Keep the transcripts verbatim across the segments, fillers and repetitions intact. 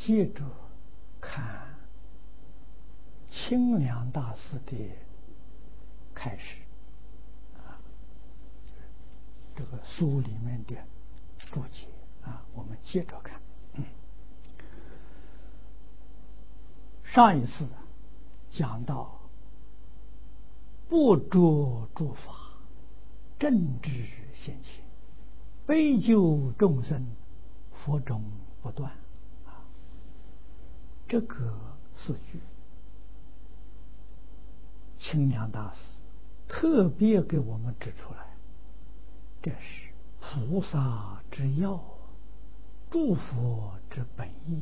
接着看清凉大师的开始啊，这个书里面的注解啊，我们接着看。嗯、上一次讲到不着诸法，正知现前，悲救众生，佛种不断啊，这个四句清凉大师特别给我们指出来，这是菩萨之要，诸佛之本意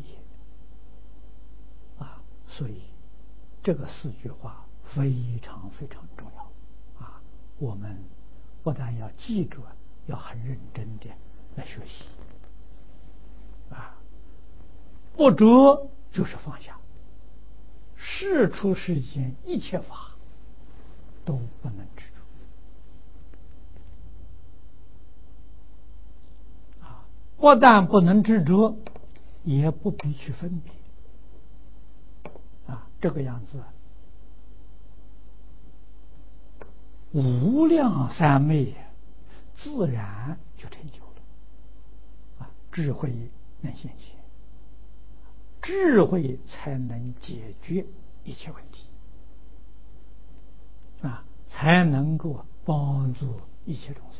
啊，所以这个四句话非常非常重要啊，我们不但要记住，要很认真的来学习啊。不着就是放下，事出世间一切法都不能执着啊，不但不能执着，也不必去分别啊，这个样子无量三昧自然就成就了啊，智慧能现前，智慧才能解决一切问题啊，才能够帮助一切众生。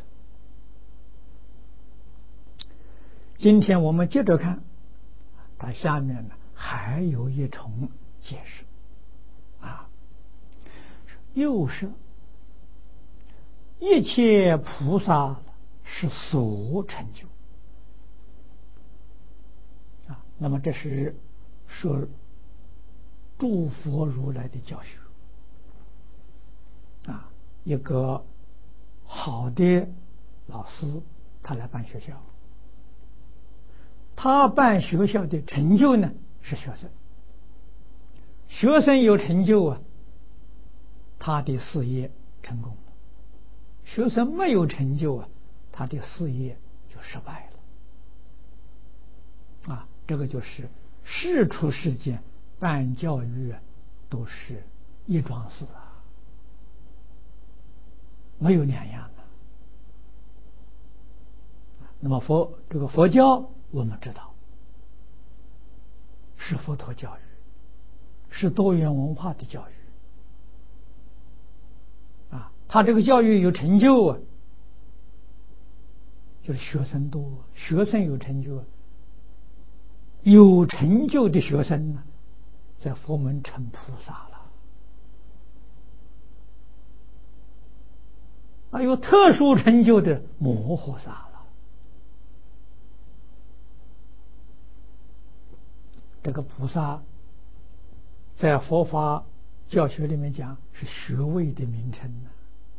今天我们接着看，它下面呢还有一重解释啊，又是一切菩萨是所成就啊，那么这是说诸佛如来的教学啊，一个好的老师他来办学校，他办学校的成就呢是学生，学生有成就啊，他的事业成功了；学生没有成就啊，他的事业就失败了啊。这个就是世出世间办教育都是一桩事啊，没有两样的。那么佛这个佛教我们知道是佛陀教育，是多元文化的教育啊，他这个教育有成就啊，就是学生多，学生有成就，有成就的学生呢，在佛门成菩萨了啊，有特殊成就的摩诃萨了。这个菩萨在佛法教学里面讲是学位的名称呢。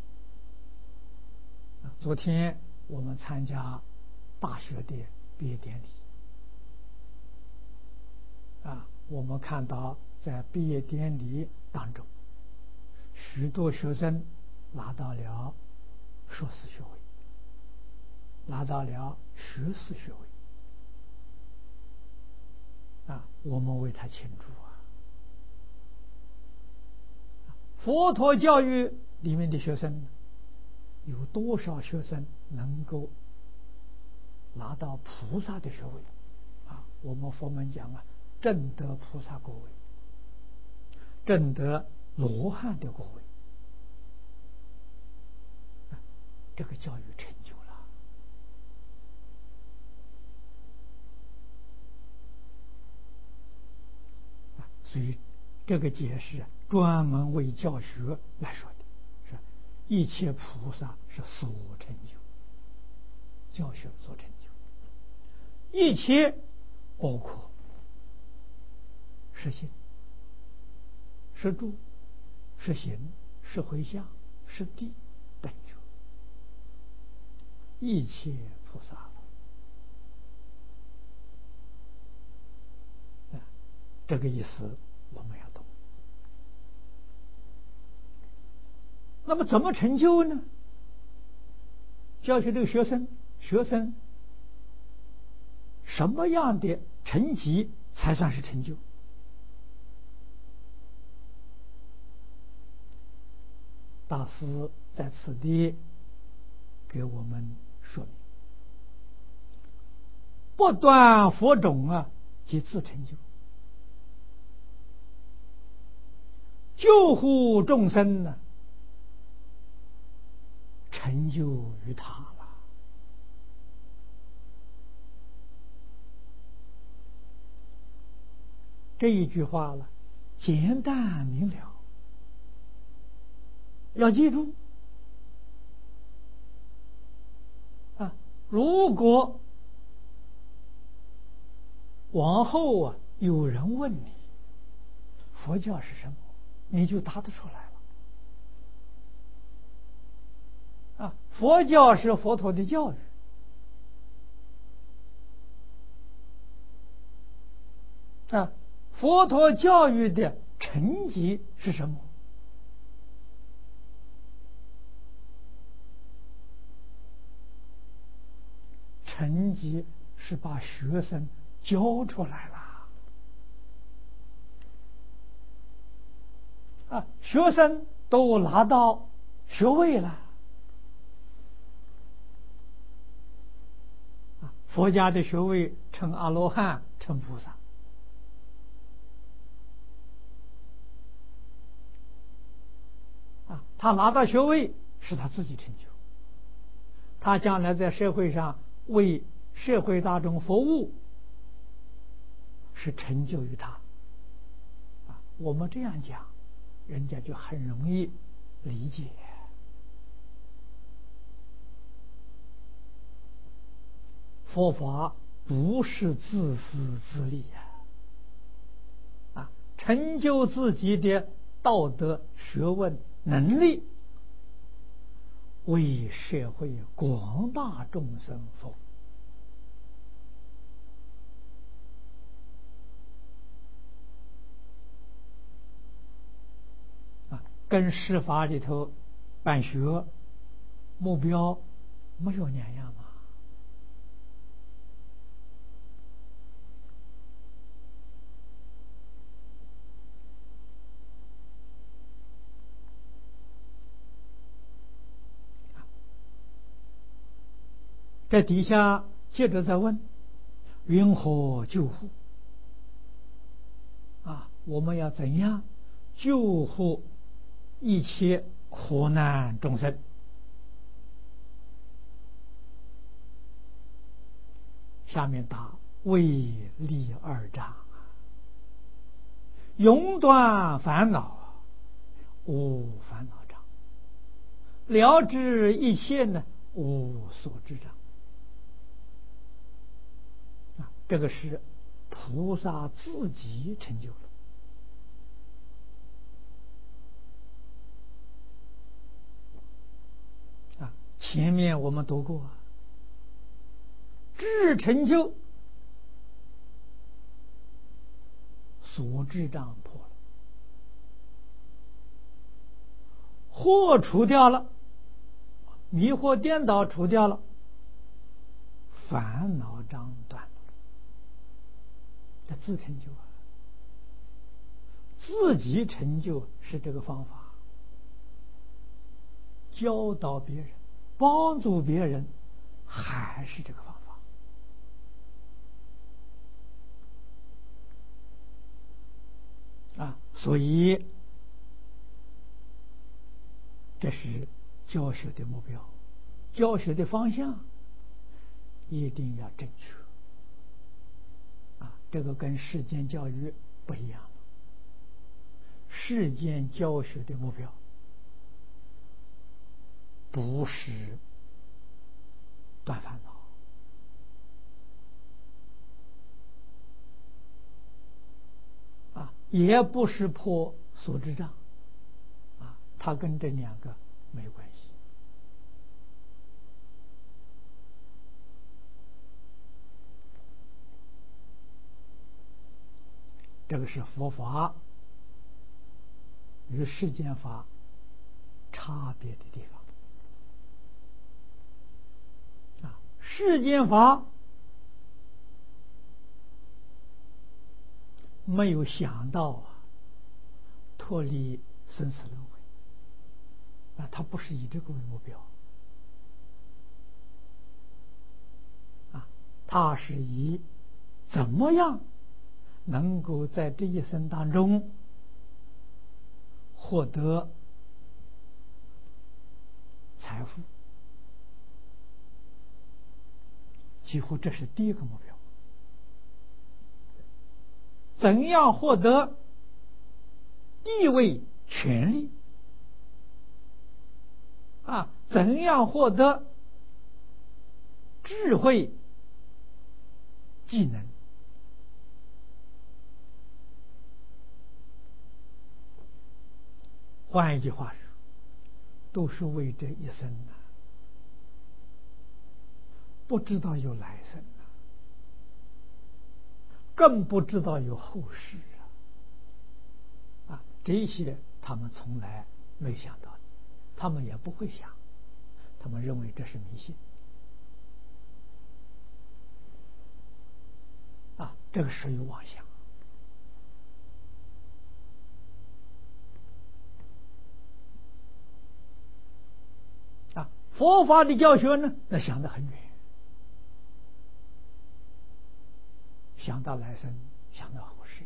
昨天我们参加大学的毕业典礼啊，我们看到在毕业典礼当中，许多学生拿到了硕士学位，拿到了学士学位啊，我们为他庆祝啊！佛陀教育里面的学生，有多少学生能够拿到菩萨的学位啊？我们佛门讲啊，证得菩萨果位，证得罗汉的果位，啊，这个教育成就了。啊，所以这个解释专门为教学来说的，是一切菩萨是所成就，教学所成就，一切包括是心、是住、是行、是回向、是地等觉，一切菩萨了。这个意思我们要懂。那么怎么成就呢？教学这个学生，学生什么样的成绩才算是成就。大师在此地给我们说明，不断佛种啊，即自成就。救护众生呢，成就于他了。这一句话了，简单明了，要记住啊！如果往后啊有人问你佛教是什么，你就答得出来了啊！佛教是佛陀的教育啊，佛陀教育的成绩是什么？成绩是把学生教出来了啊，学生都拿到学位了啊，佛家的学位成阿罗汉，成菩萨啊，他拿到学位是他自己成就，他将来在社会上为社会大众服务是成就于他啊。我们这样讲，人家就很容易理解。佛法不是自私自利啊，啊，成就自己的道德、学问、能力，为社会广大众生服务。跟释法里头办学目标没有两样嘛。在底下接着再问，云何救护啊？我们要怎样救护一切苦难众生？下面答：为利二障，永断烦恼，无烦恼障；了知一切呢，无所知障。啊，这个是菩萨自己成就了。啊，前面我们读过啊，智成就，所知障破了，惑除掉了，迷惑颠倒除掉了，烦恼障断了。这自成就啊，自己成就是这个方法，教导别人、帮助别人还是这个方法啊。所以这是教学的目标，教学的方向一定要正确啊。这个跟世间教育不一样了。世间教学的目标不是断烦恼啊，也不是破所知障啊，它跟这两个没关系。这个是佛法与世间法差别的地方啊。世间法没有想到啊，脱离生死轮回啊，他不是以这个为目标啊，他是以怎么样能够在这一生当中获得财富，几乎这是第一个目标。怎样获得地位、权利啊？怎样获得智慧、技能？换一句话说，都是为这一生呐，不知道有来生呐，更不知道有后世啊！啊，这些他们从来没想到，他们也不会想，他们认为这是迷信啊，这个属于妄想。啊，佛法的教学呢，那想得很远，想到来生，想到后世，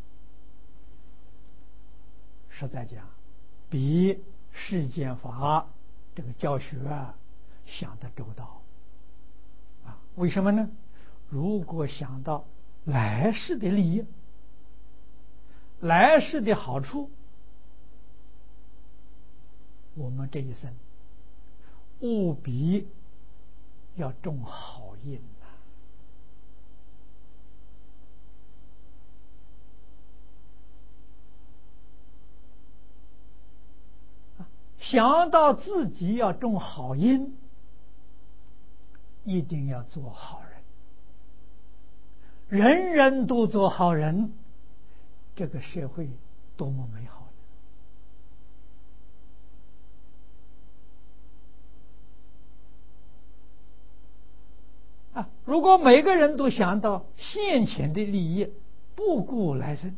实在讲，比世间法这个教学啊想得周到啊。为什么呢？如果想到来世的利益、来世的好处，我们这一生务必要种好因呐、啊！想到自己要种好因，一定要做好人，人人都做好人，这个社会多么美好啊！如果每个人都想到现前的利益，不顾来生，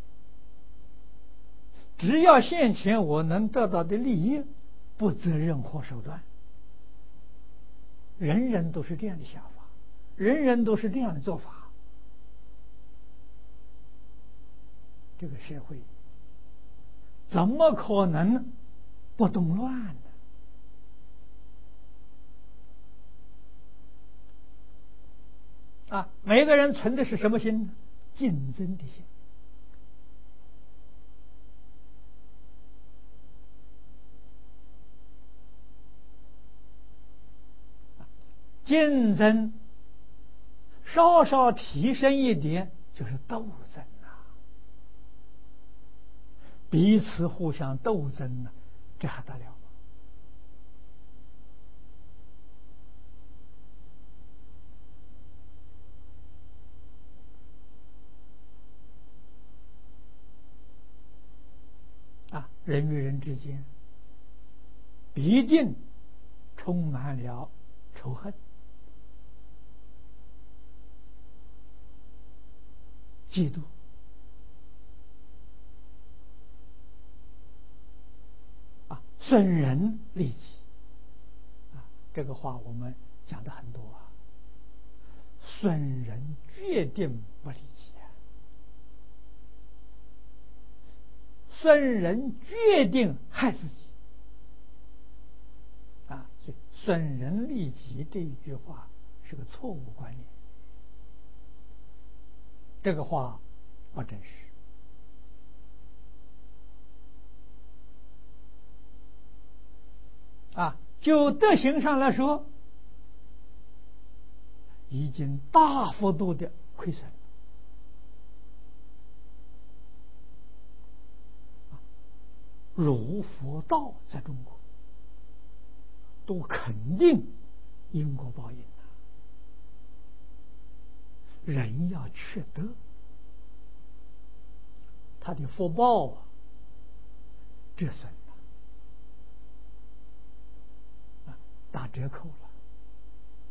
只要现前我能得到的利益，不择任何手段，人人都是这样的想法，人人都是这样的做法，这个社会怎么可能不动乱呢？啊，每个人存的是什么心呢？竞争的心。竞争稍稍提升一点，就是斗争啊，彼此互相斗争呢、啊，这还得了吗？啊，人与人之间必定充满了仇恨、嫉妒啊，损人利己啊，这个话我们讲的很多啊，损人决定不利己啊，损人决定害自己啊，所以损人利己这一句话是个错误观念，这个话不真实啊。就德行上来说，已经大幅度的亏损了。儒佛道在中国都肯定因果报应的，人要缺德，他的福报啊折损了，打折扣了，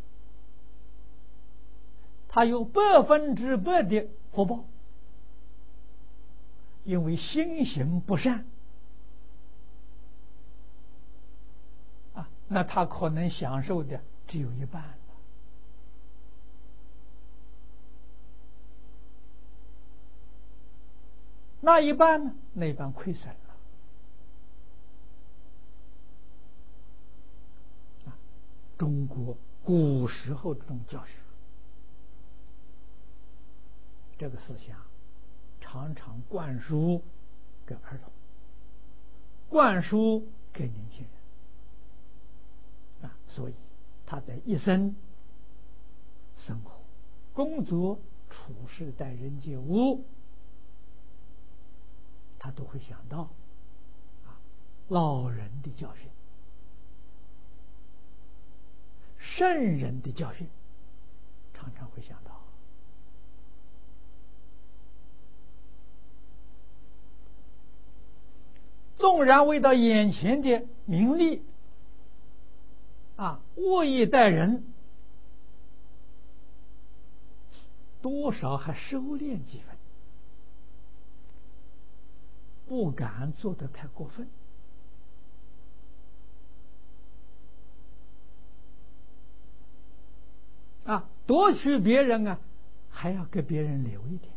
他有百分之百的福报， 因为心行不善啊，那他可能享受的只有一半了。那一半呢？那一半亏损了。啊，中国古时候这种教学，这个思想常常灌输给儿童，灌输给年轻人啊，所以他在一生生活、工作、处事、待人接物，他都会想到啊老人的教训、圣人的教训，常常会想到。纵然为到眼前的名利啊，恶意待人，多少还收敛几分，不敢做得太过分啊，夺取别人啊，还要给别人留一点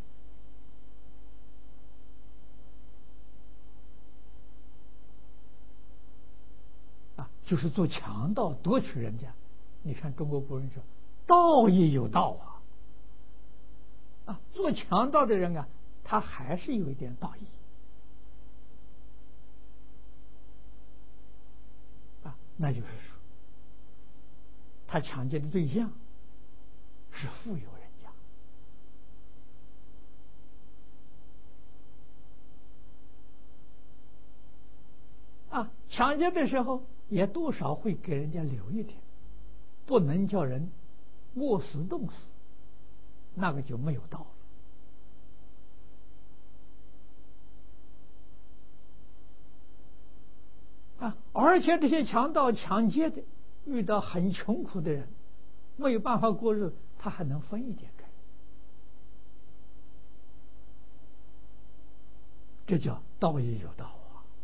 啊，就是做强盗夺取人家。你看中国古人说，道义有道啊，啊，做强盗的人啊，他还是有一点道义啊，那就是说，他抢劫的对象是富有人家啊，抢劫的时候也多少会给人家留一点，不能叫人饿死冻死，那个就没有道了。啊，而且这些强盗抢劫的遇到很穷苦的人，没有办法过日，他还能分一点给，这叫道义有道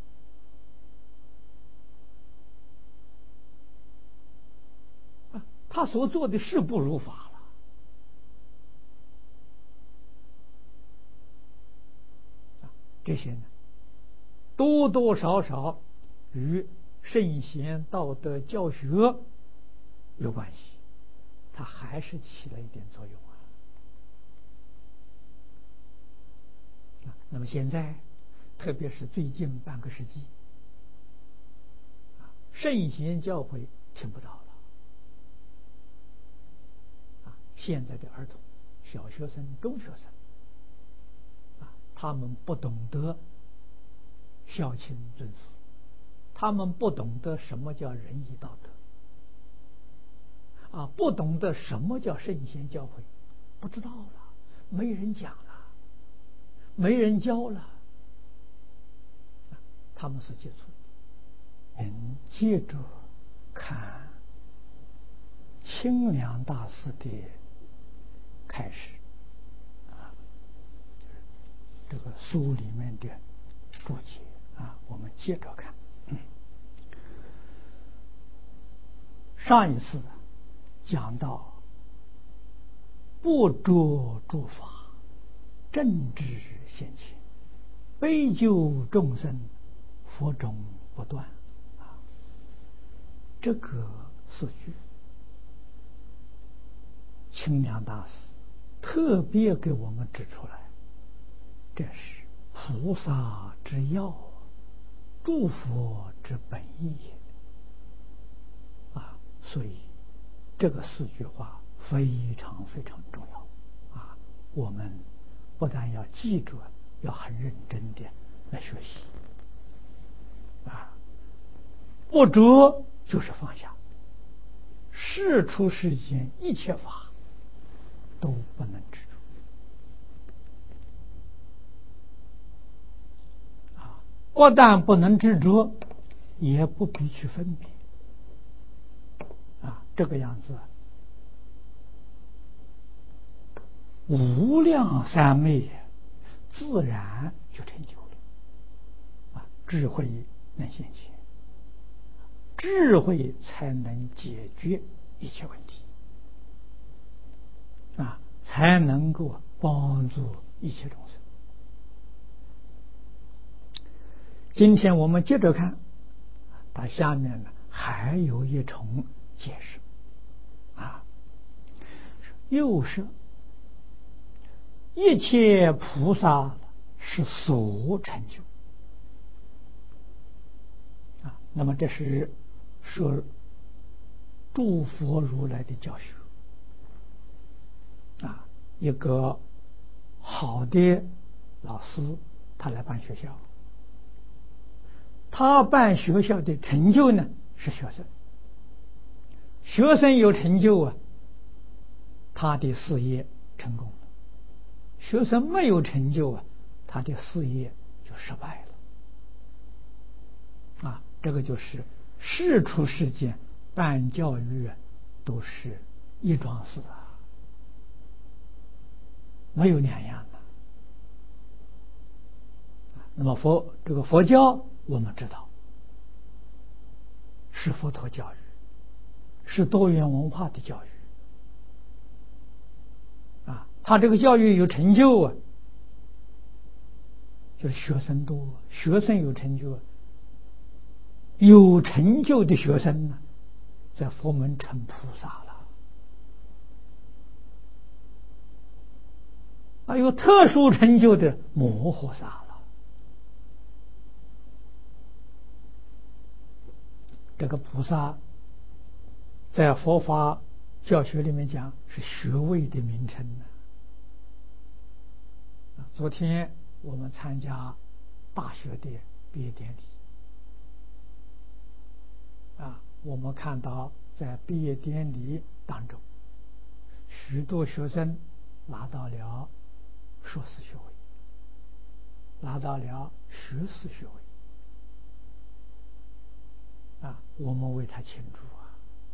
啊！啊，他所做的事不如法了啊，这些呢，多多少少与圣贤道德教学有关系，它还是起了一点作用啊。那么现在，特别是最近半个世纪，圣贤教诲听不到了啊。现在的儿童、小学生、中学生啊，他们不懂得孝亲尊师，他们不懂得什么叫仁义道德啊，不懂得什么叫圣贤教诲，不知道了，没人讲了，没人教了，他们是接触的。嗯，接着看清凉大师的开始啊，这个书里面的注解啊，我们接着看。嗯，上一次讲到不着诸法，正知现前，悲救众生，佛种不断啊，这个四句清凉大师特别给我们指出来，这是菩萨之要，诸佛之本意啊，所以这个四句话非常非常重要啊，我们不但要记住，要很认真的来学习啊。不着就是放下，事出世间一切法都不能执着啊，不但不能执着，也不必去分别啊，这个样子无量三昧自然就成就了智慧能现前，智慧才能解决一切问题啊，才能够帮助一切众生。今天我们接着看，它下面呢还有一重解释啊，又是一切菩萨是所成就啊。那么这是说诸佛如来的教学啊，一个好的老师他来办学校，他办学校的成就呢是学生，学生有成就啊，他的事业成功了；学生没有成就啊，他的事业就失败了啊。这个就是世出世间办教育都是一桩事啊，没有两样的。那么佛这个佛教我们知道是佛陀教育，是多元文化的教育啊。他这个教育有成就啊，就是学生多，学生有成就啊。有成就的学生呢，在佛门成菩萨了啊，有特殊成就的摩诃萨了。这个菩萨在佛法教学里面讲是学位的名称呢。昨天我们参加大学的毕业典礼啊，我们看到在毕业典礼当中，许多学生拿到了硕士学位，拿到了学士学位啊，我们为他庆祝啊！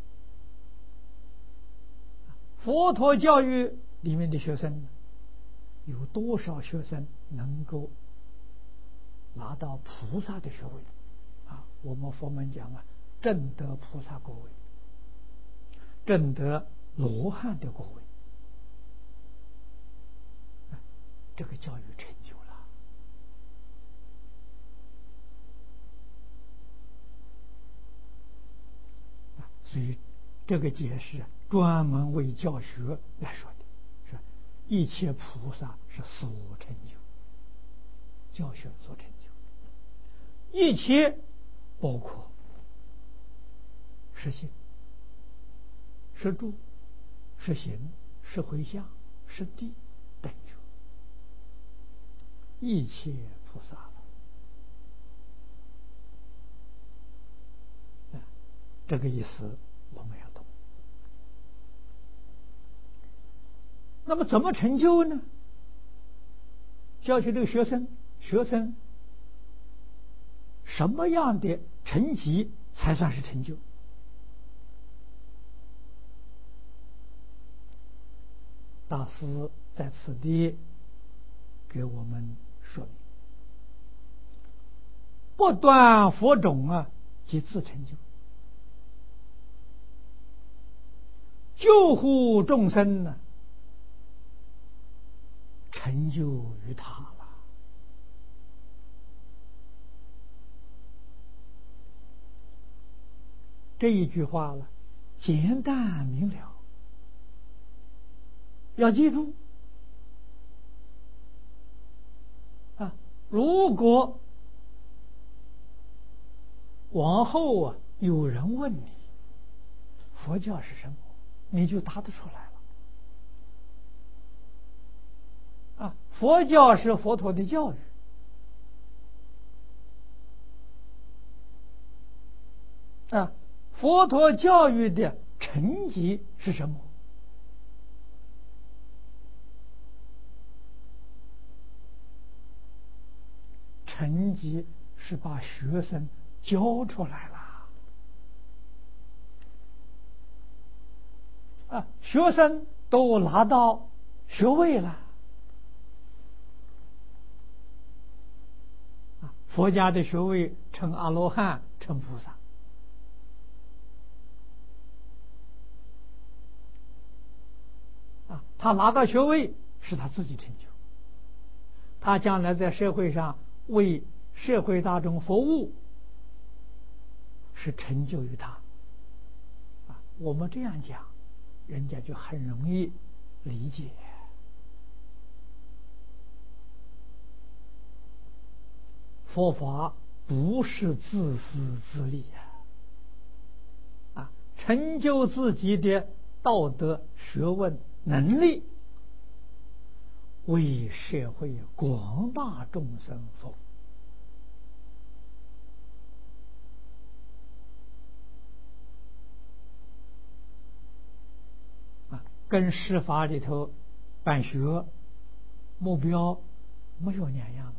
佛陀教育里面的学生，有多少学生能够拿到菩萨的学位啊？我们佛门讲啊，证得菩萨果位，证得罗汉的果位，啊，这个教育成就了。啊，所以这个解释专门为教学来说的，是一切菩萨是所成就，教学所成就，一切包括是心、是住、是行、是回向、是地等觉，一切菩萨了。啊，这个意思我们要懂。那么怎么成就呢？教学这个学生，学生什么样的成绩才算是成就？大师在此地给我们说明：不断佛种啊，即自成就；救护众生呢，成就于他了。这一句话了，简单明了。要记住啊！如果往后啊有人问你佛教是什么，你就答得出来了啊！佛教是佛陀的教育啊，佛陀教育的成绩是什么？成绩是把学生教出来了啊，学生都拿到学位了啊， 佛家的学位成阿罗汉，成菩萨。啊，他拿到学位是他自己成就，他将来在社会上为社会大众服务，是成就于他。啊，我们这样讲，人家就很容易理解。佛法不是自私自利啊，啊，成就自己的道德、学问、能力，为社会广大众生服务。啊，跟师法里头办学目标没有两样嘛。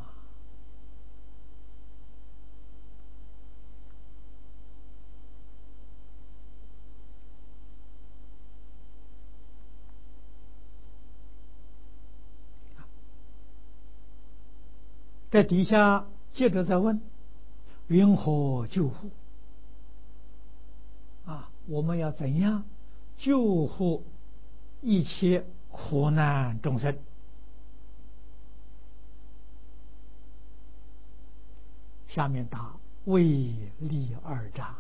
在底下接着再问：云何救护？啊，我们要怎样救护一切苦难众生？下面答：为利二障，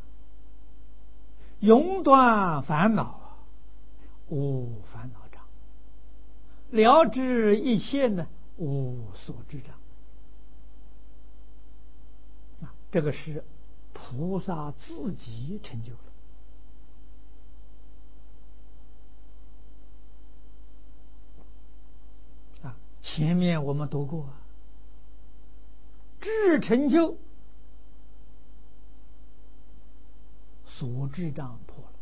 永断烦恼，无烦恼障；了知一切呢，无所知障。啊，这个是菩萨自己成就了。啊，前面我们读过，智成就，所知障破了，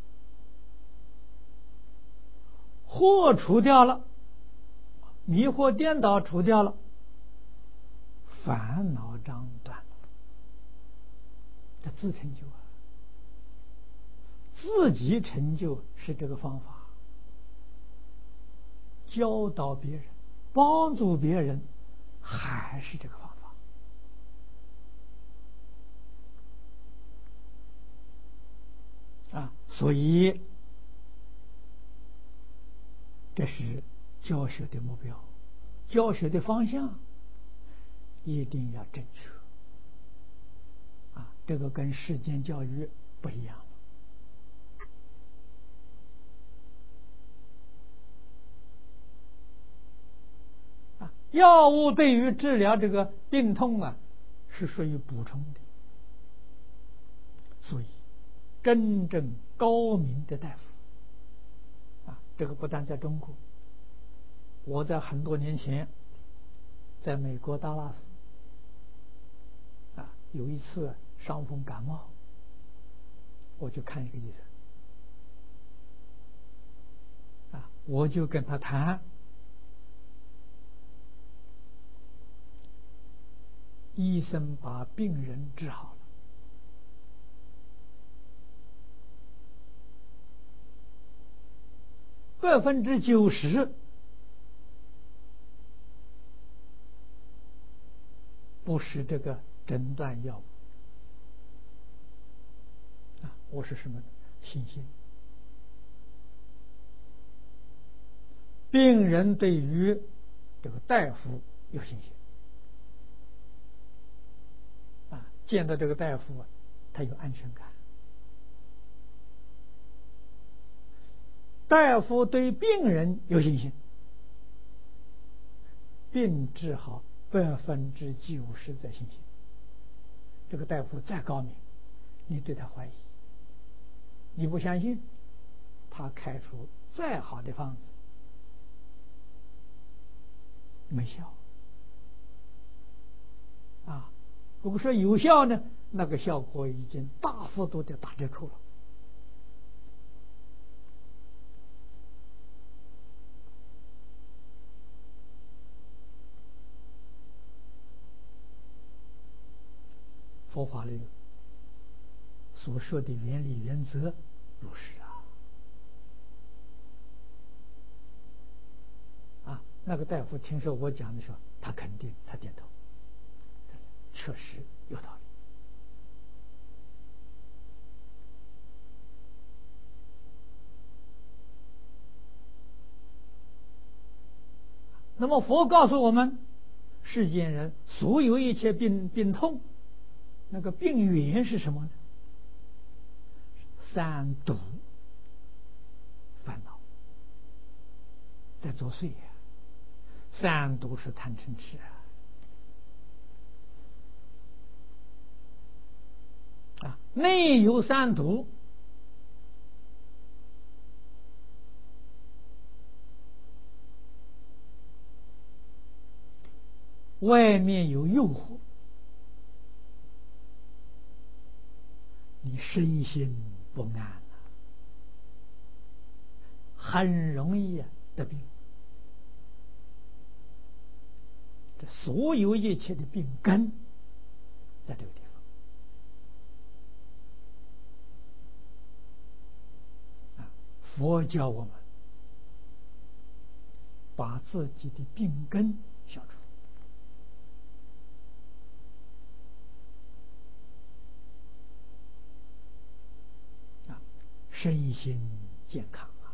惑除掉了，迷惑颠倒除掉了，烦恼障断了。这自成就啊，自己成就是这个方法，教导别人、帮助别人，还是这个方法啊。所以这是教学的目标，教学的方向一定要正确啊，这个跟世间教育不一样了。啊，药物对于治疗这个病痛啊，是属于补充的，所以真正高明的大夫啊，这个不但在中国，我在很多年前在美国达拉斯啊，有一次伤风感冒，我就看一个医生啊，我就跟他谈，医生把病人治好了，百分之九十不是这个诊断药物啊，我是什么信心？病人对于这个大夫有信心啊，见到这个大夫啊，他有安全感。大夫对病人有信心，病治好百分之九十的信心。这个大夫再高明，你对他怀疑，你不相信，他开出再好的方子没效啊。如果说有效呢，那个效果已经大幅度的打折扣了。佛法里所说的原理原则如是啊。啊，那个大夫听说我讲的时候，他肯定，他点头。 确实有道理。那么佛告诉我们，世间人所有一切病病痛，那个病源是什么呢？三毒烦恼在作祟呀、啊。三毒是贪嗔痴啊，啊，内有三毒，外面有诱惑，你身心不安了，很容易啊得病。这所有一切的病根在这个地方啊！佛教我们把自己的病根消除啊，身心健康啊！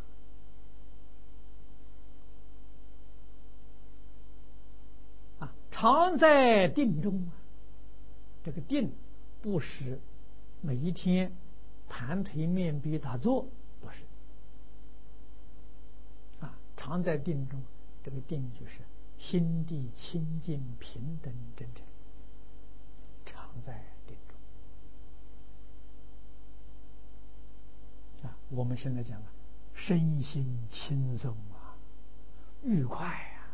啊，常在定中啊！这个定不是每一天盘腿面壁打坐，不是啊，常在定中。这个定就是心地清净平等真诚，常在定中啊。我们现在讲啊，身心轻松啊，愉快啊。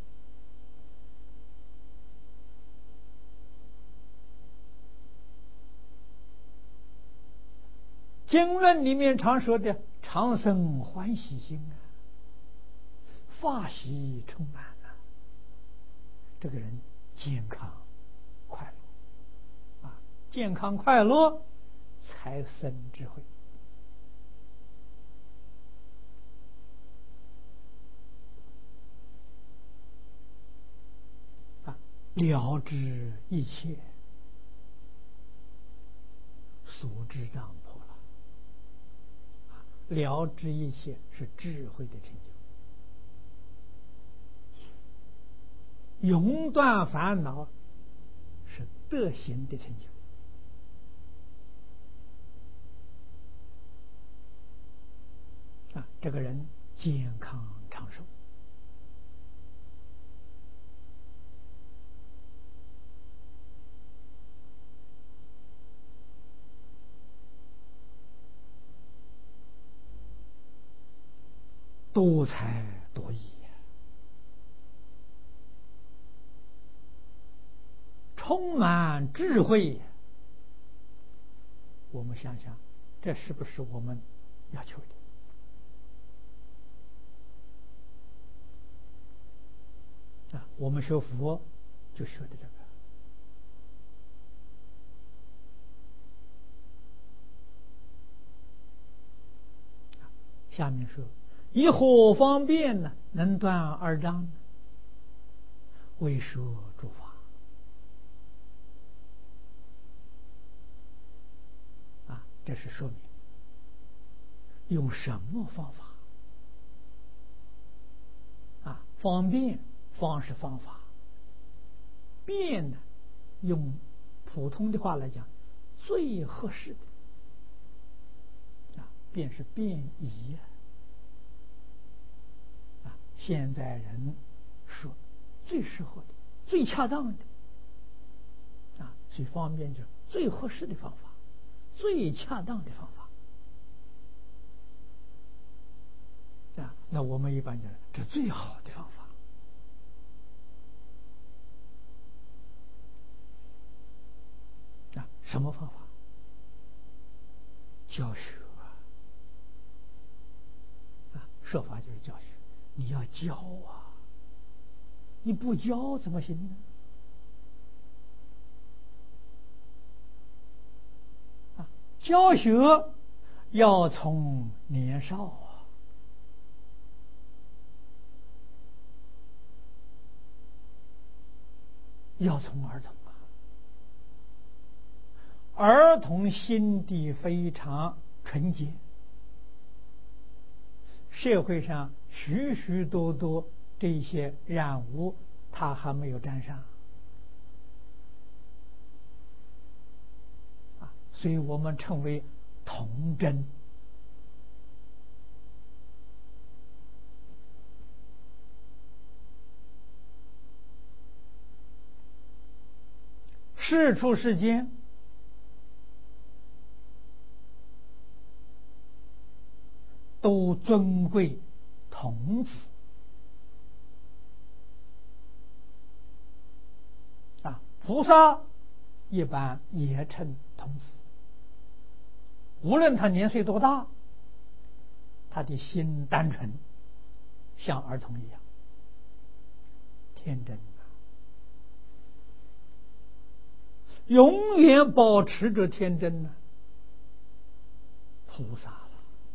经论里面常说的常生欢喜心啊，法喜充满了，这个人健康快乐啊，健康快乐才生智慧啊，了知一切所知障破了，了知一切是智慧的成就，永断烦恼是德行的成就啊！这个人健康长寿多才多艺，充满智慧。我们想想，这是不是我们要求的啊？我们学佛就学的这个。下面说，以何方便呢？能断二障呢？为说诸法啊，这是说明用什么方法啊？方便方是方法，便呢，用普通的话来讲，最合适的啊，便是便宜啊。啊，现在人说最适合的、最恰当的啊，最方便就是最合适的方法，最恰当的方法啊。那我们一般讲，这最好的方法啊，什么方法？教学啊，说法就是教学，你要教啊，你不教怎么行呢？啊，教学要从年少啊，要从儿童啊。 儿童心地非常纯洁，社会上许许多多这些染污他还没有沾上啊，所以我们称为童真。世出世间都尊贵童子啊，菩萨一般也称童子，无论他年岁多大，他的心单纯，像儿童一样天真，永远保持着天真呢，菩萨了。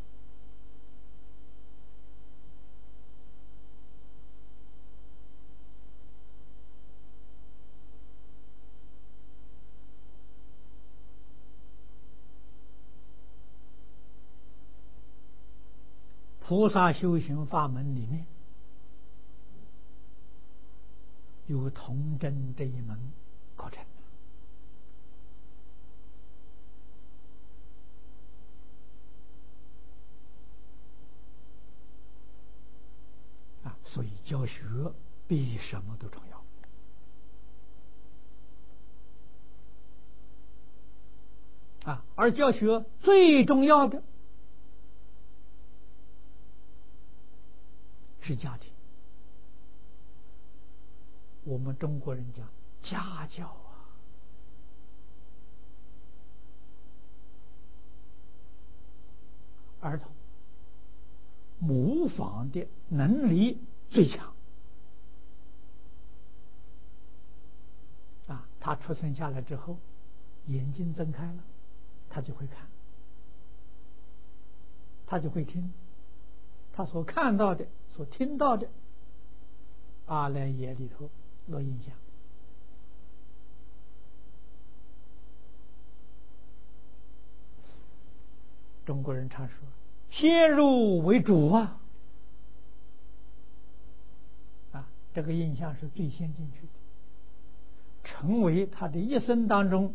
菩萨修行法门里面有童真这一门课程啊，所以教学比什么都重要啊，而教学最重要的是家庭。我们中国人讲家教啊，儿童模仿的能力最强啊，他出生下来之后，眼睛睁开了，他就会看，他就会听，他所看到的、所听到的，阿赖耶里头落印象。中国人常说先入为主啊，啊，这个印象是最先进去的，成为他的一生当中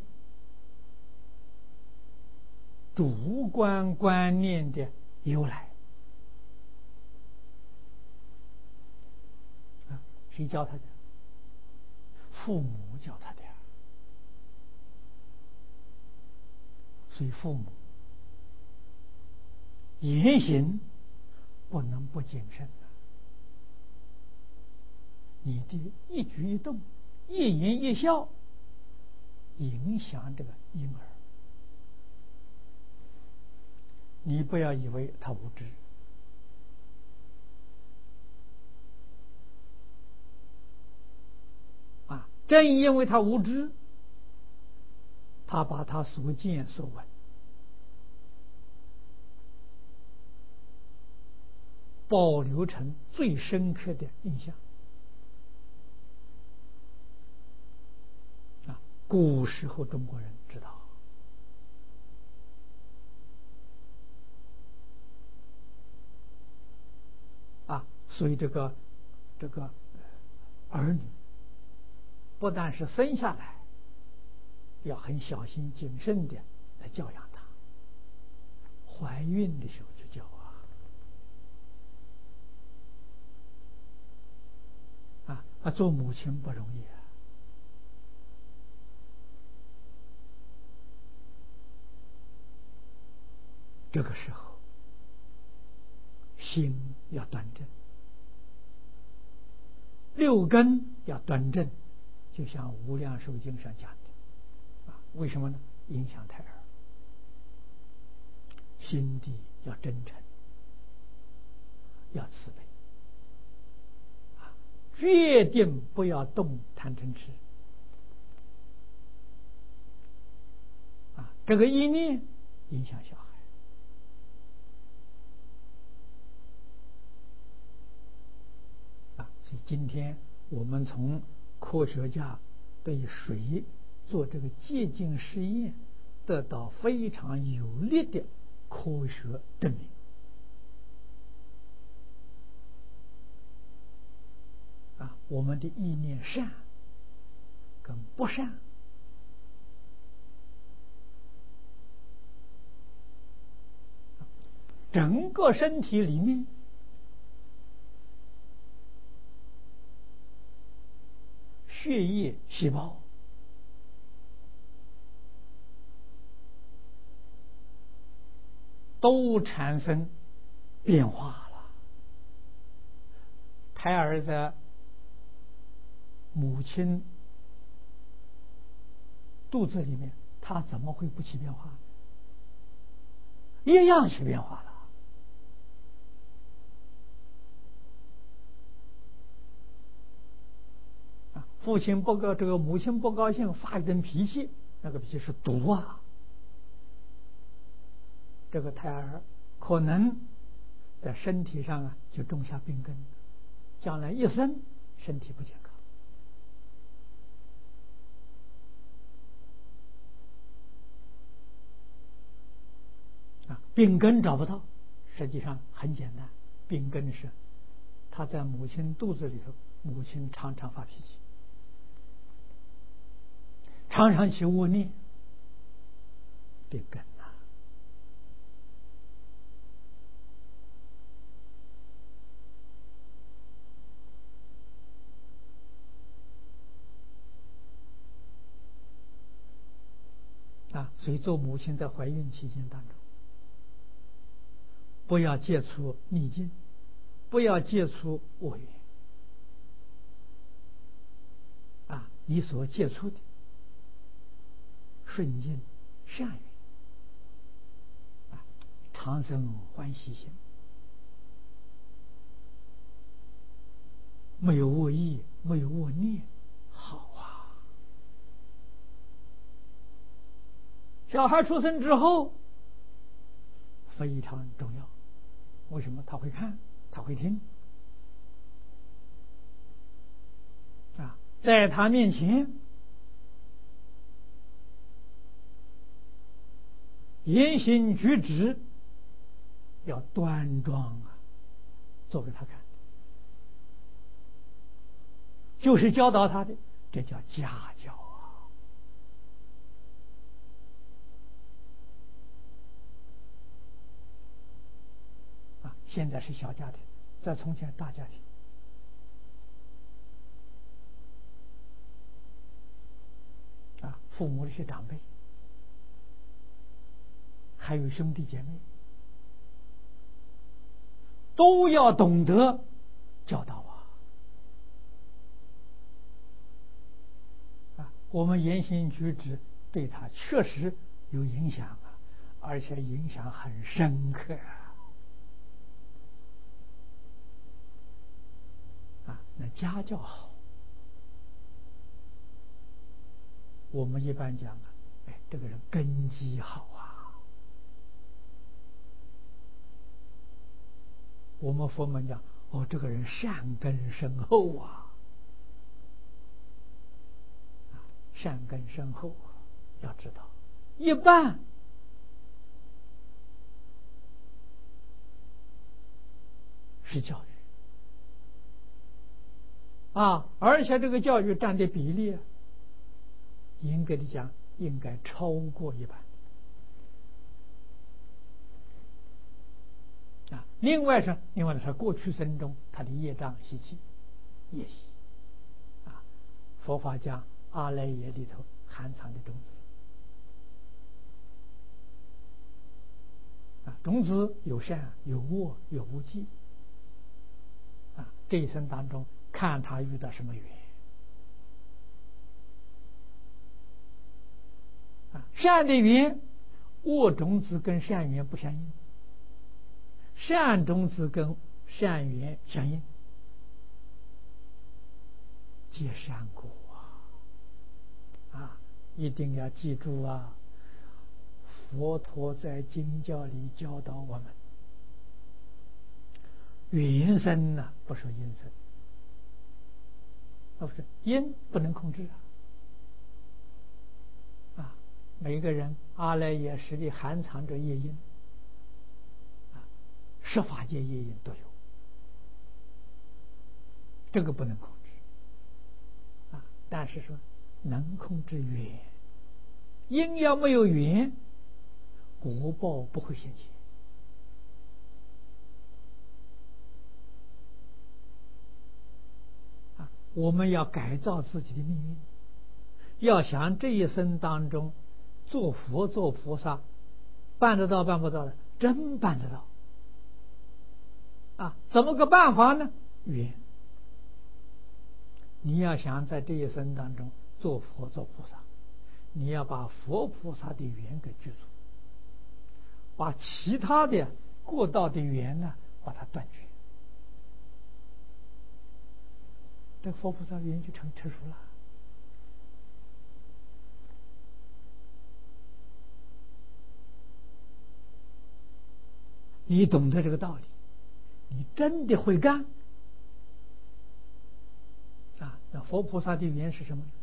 主观观念的由来啊，谁教他的？父母教他的。所以父母言行不能不谨慎的，你的一举一动、一言一笑，影响这个婴儿。你不要以为他无知啊，正因为他无知，他把他所见所闻保留成最深刻的印象啊。古时候中国人知道啊，所以这个这个儿女不但是生下来要很小心谨慎的来教养他，怀孕的时候就教啊啊啊！做母亲不容易啊，这个时候心要端正，六根要端正，就像《无量寿经》上讲的啊，为什么呢？影响胎儿，心地要真诚，要慈悲啊，决定不要动贪嗔痴啊，这个意念影响小孩啊。所以今天我们从科学家对水做这个洁净实验， 得到非常有力的科学证明。啊，我们的意念善跟不善，整个身体里面血液细胞都产生变化了。胎儿在母亲肚子里面，他怎么会不起变化？一样起变化了。啊，父亲不高，这个母亲不高兴，发一阵脾气，那个脾气是毒啊。这个胎儿可能在身体上啊就种下病根，将来一生身体不健康。啊，病根找不到，实际上很简单，病根是他在母亲肚子里头，母亲常常发脾气，常常起恶念，病根啊。啊，所以做母亲在怀孕期间当中，不要接触逆境，不要接触恶缘。啊，你所接触的顺境善缘，啊，常生欢喜心，没有恶意，没有恶念，好啊。小孩出生之后非常重要，为什么？他会看，他会听，啊，在他面前言行举止要端庄啊，做给他看，就是教导他的，这叫家教啊。啊，现在是小家庭，在从前大家庭。啊，父母的些长辈，还有兄弟姐妹，都要懂得教导啊！啊，我们言行举止对他确实有影响啊，而且影响很深刻啊！啊，那家教好，我们一般讲啊，哎，这个人根基好啊。我们佛门讲，哦，这个人善根深厚啊，善根深厚啊，要知道，一半是教育啊，而且这个教育占的比例，严格的讲，应该超过一半。啊，另外是，另外呢，他过去生中他的业障习气、业习，啊，佛法讲阿赖耶里头含藏的种子，啊，种子有善有恶有无记，啊，这一生当中看他遇到什么缘，啊，善的缘，恶种子跟善缘不相应。善种子跟善缘相应，皆善果啊！啊，一定要记住啊！佛陀在经教里教导我们，缘生呢、啊、不是因生，而不是因不能控制啊！啊， 每个人阿赖耶识里含藏着业因，啊，十法界业因都有，这个不能控制，啊，但是说能控制缘，因要没有缘，果报不会现前。啊，我们要改造自己的命运，要想这一生当中做佛做菩萨，办得到办不到的，真办得到。啊，怎么个办法呢？缘。你要想在这一生当中做佛做菩萨，你要把佛菩萨的缘给具足，把其他的过道的缘呢，把它断绝，这佛菩萨缘就成成熟了。你懂得这个道理，你真的会干啊！那佛菩萨的缘是什么呢？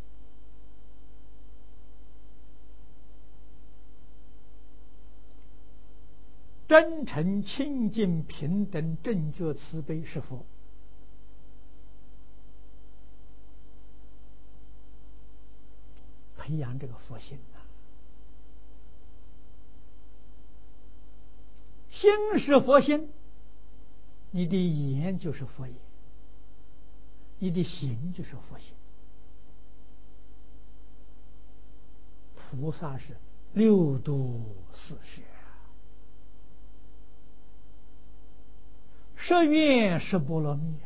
真诚、清净、平等、正觉、慈悲是佛。培养这个佛心啊，心是佛心，你的言就是佛言，你的行就是佛行。菩萨是六度四摄，十愿是波罗蜜，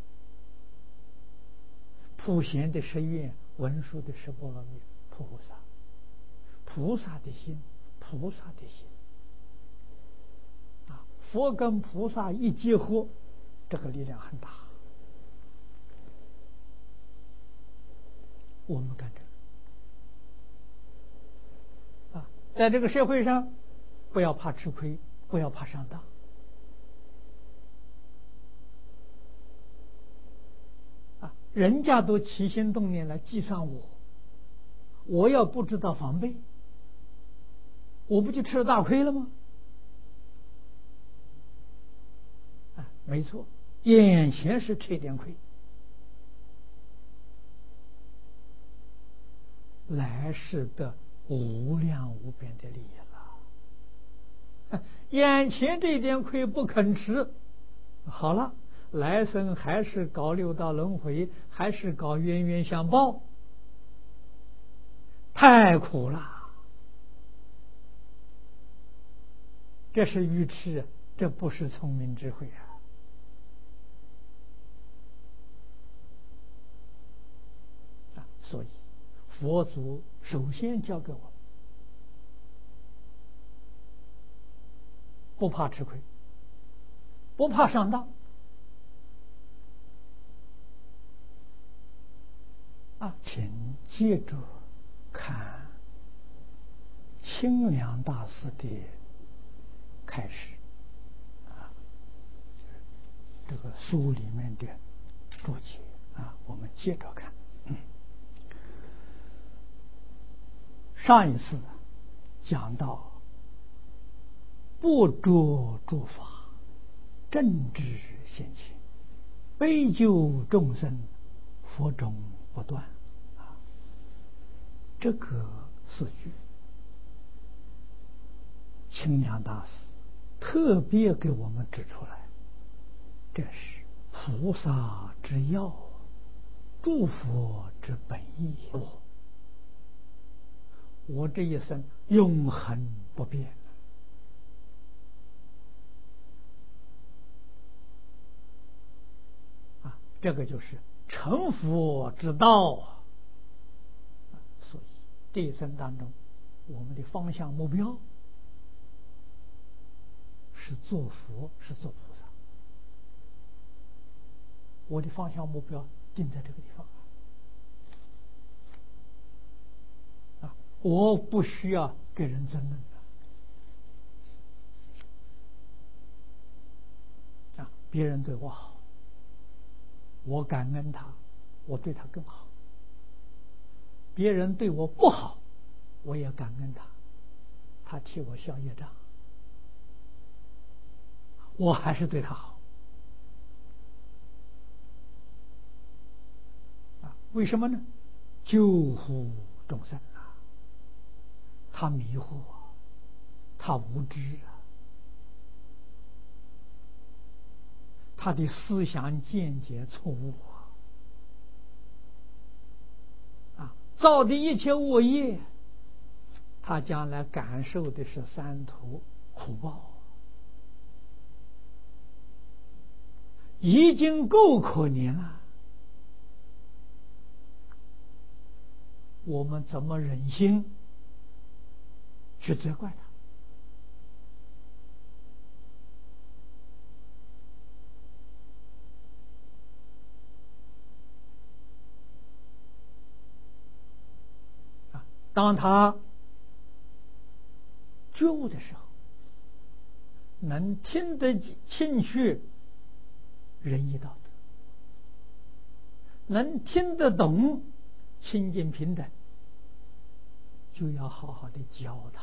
普贤的十愿，文殊的十波罗蜜，菩萨，菩萨的心，菩萨的心啊！佛跟菩萨一结合，这个力量很大。我们干这个啊，在这个社会上，不要怕吃亏，不要怕上当。人家都起心动念来计算我，我要不知道防备，我不就吃了大亏了吗？啊，没错，眼前是吃一点亏，来世的无量无边的利益了。眼前这一点亏不肯吃，好了。来生还是搞六道轮回，还是搞冤冤相报，太苦了。这是愚痴，这不是聪明智慧啊！啊，所以佛祖首先教给我们，不怕吃亏，不怕上当。啊，请接着看清凉大师的开始啊，这个书里面的注解啊，我们接着看。嗯、上一次讲到不着诸法，正知现前，悲救众生，佛中不断啊，这个四句，清凉大师特别给我们指出来，这是菩萨之要，诸佛之本意。我这一生永恒不变啊，这个就是成佛之道啊！所以这一生当中，我们的方向目标是做佛，是做菩萨。我的方向目标定在这个地方啊！我不需要给人争论的啊！别人对我好，我感恩他，我对他更好。别人对我不好， 我也感恩他，他替我消业障，我还是对他好啊？为什么呢？救护众生啊，他迷糊啊，他无知啊，他的思想见解错误啊，啊，造的一切恶业，他将来感受的是三途苦报，已经够可怜了。我们怎么忍心去责怪他？啊，当他觉悟的时候，能听得进去仁义道德，能听得懂清净平等，就要好好的教他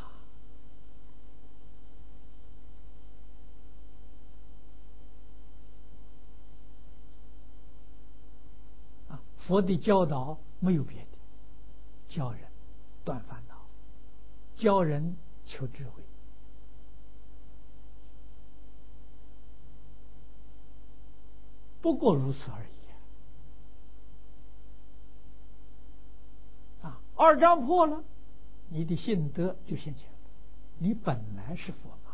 啊。佛的教导没有别的，教人断烦恼，教人求智慧。不过如此而已啊！二障破了，你的性德就现前了，你本来是佛嘛。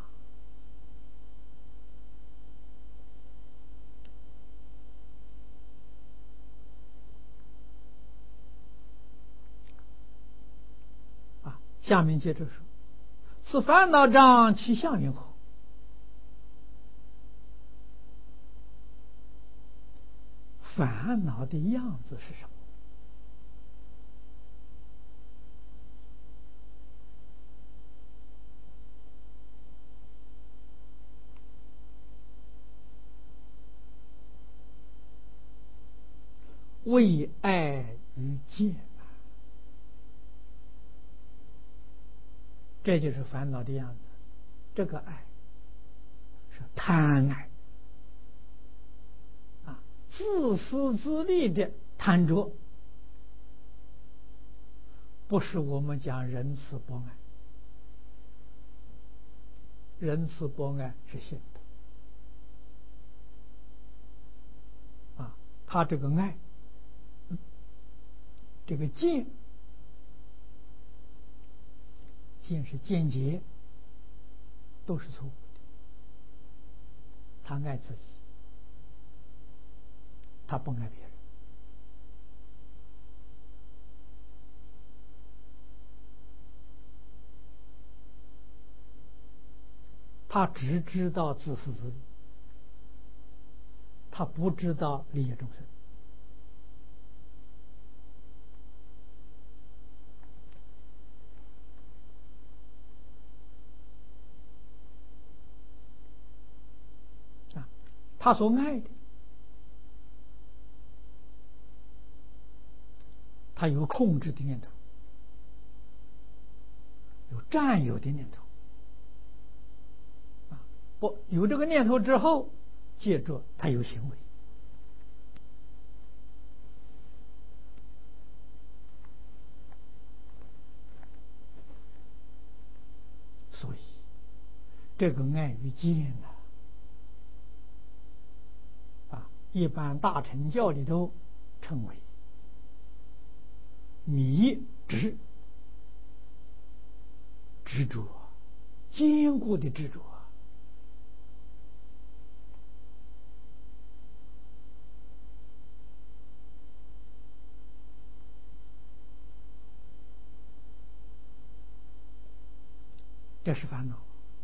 啊，下面接着说：此烦恼障其相云何？烦恼的样子是什么？为爱与见，这就是烦恼的样子。这个爱是贪爱啊，自私自利的贪着，不是我们讲仁慈博爱。仁慈博爱是现的啊，他这个爱，这个见，见是见解，都是错误的。他爱自己，他不爱别人。他只知道自私自利，他不知道利益众生。啊，他所爱的，他有控制的念头，有占有的念头。啊，不有这个念头之后，接着他有行为。所以这个爱与见呢，啊，一般大乘教里头称为迷执，执着，坚固的执着。这是烦恼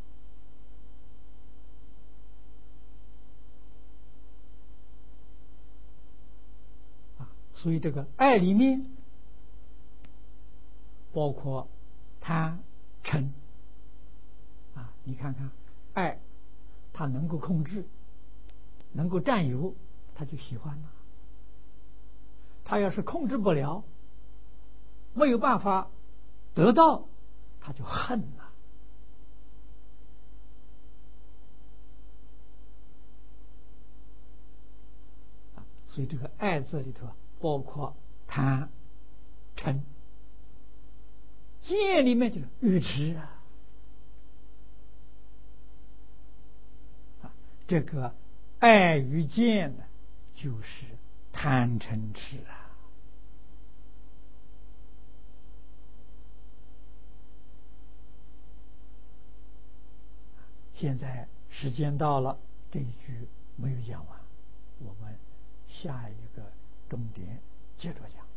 啊！所以这个爱里面包括贪嗔啊，你看看爱，他能够控制，能够占有，他就喜欢了。他要是控制不了，没有办法得到他就恨了。所以这个爱字里头包括贪、嗔，见里面就是愚痴啊。这个爱与见呢，就是贪嗔痴啊。现在时间到了，这一句没有讲完，我们下一个重点接着讲。